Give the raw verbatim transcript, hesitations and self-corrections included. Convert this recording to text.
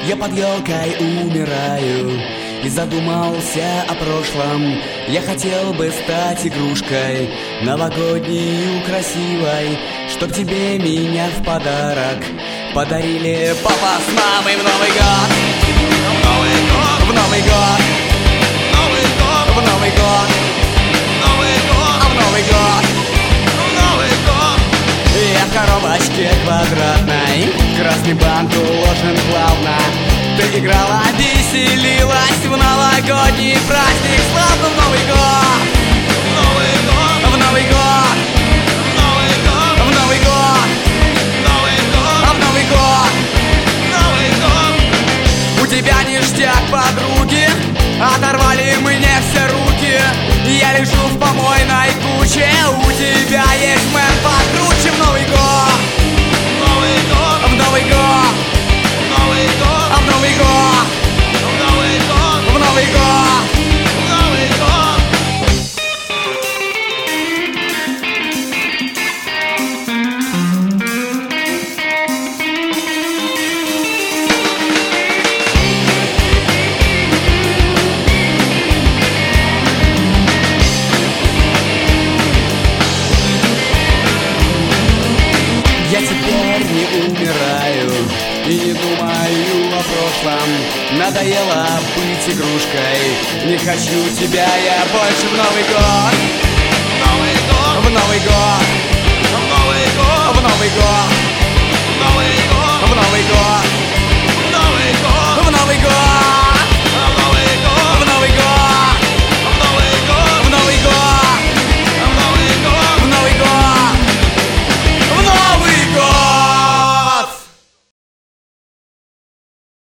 Я под елкой умираю и задумался о прошлом. Я хотел бы стать игрушкой новогодней красивой, чтоб тебе меня в подарок подарили папа с мамой в Новый год. В Новый год, в Новый год, Новый год, в Новый год, Новый год, в Новый год, в Новый год. Я в коробочке квадратной, красный бант уложен плавно. Ты играла, веселилась в новогодний праздник. Славно в Новый год, в Новый год, в Новый год, в Новый год, в Новый год, Новый год, в Новый год, Новый год. У тебя ништяк, подруги, оторвали мне все руки. Я лежу в помойной куче, у тебя есть мэн покруче. В Новый год, в Новый год, в Новый год, Новый год, в Новый год, в Новый год, в Новый год, в Новый год. Я теперь не умираю и не думаю о прошлом. Надоело быть игрушкой, не хочу тебя я больше. В Новый год, в Новый год, в Новый год, в Новый год, в Новый год, в Новый